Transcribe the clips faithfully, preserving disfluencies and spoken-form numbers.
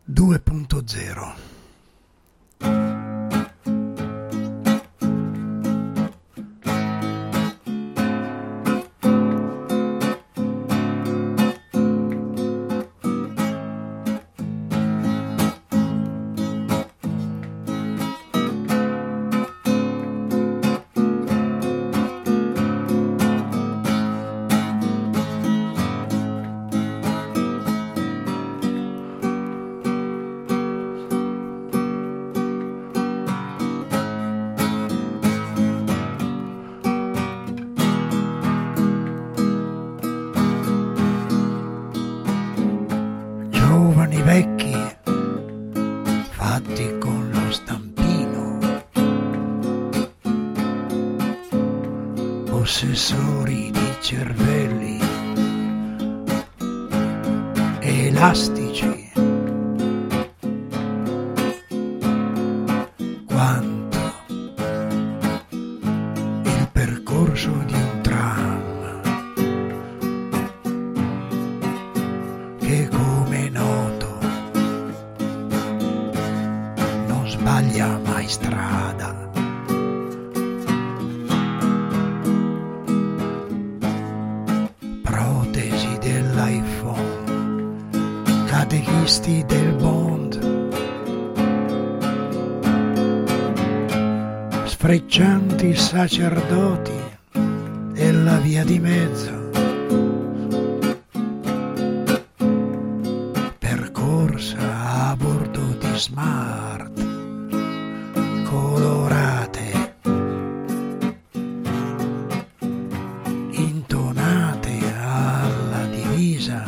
due punto zero. Giovani vecchi fatti con lo stampino, possessori di cervelli elastici, quanto il percorso di un tram che, come noto, non sbaglia mai strada. Protesi dell'iPhone, catechisti del Bond, sfreccianti sacerdoti della via di mezzo, percorsa a bordo di smart colorate, intonate alla divisa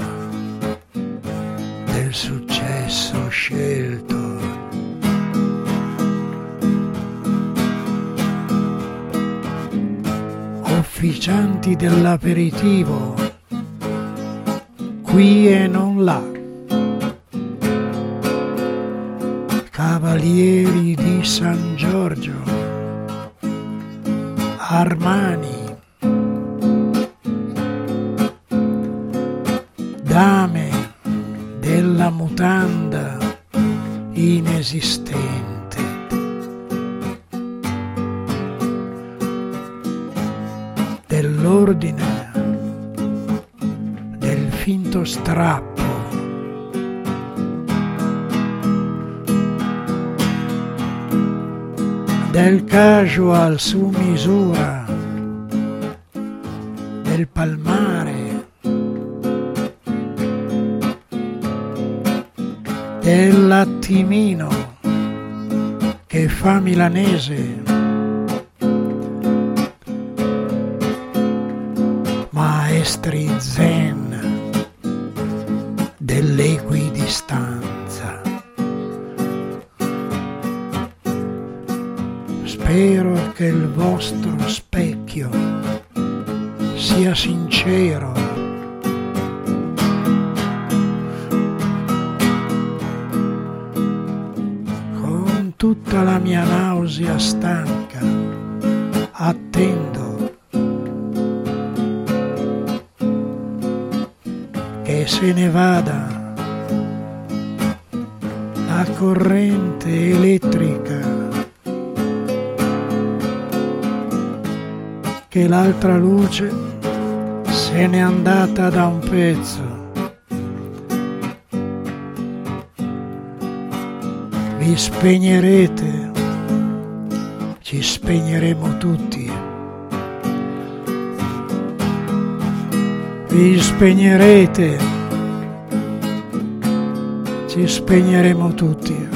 del successo scelto. Officianti dell'aperitivo, qui e non là, cavalieri di San Giorgio, Armani, dame della mutanda inesistente, dell'ordine del finto strappo, del casual su misura, del palmare, dell'attimino che fa milanese, maestri zen dell'equidistanza. Spero che il vostro specchio sia sincero, con tutta la mia nausea stanca attendo che se ne vada la corrente elettrica, che l'altra luce se n'è andata da un pezzo. Vi spegnerete, ci spegneremo tutti. Vi spegnerete, ci spegneremo tutti.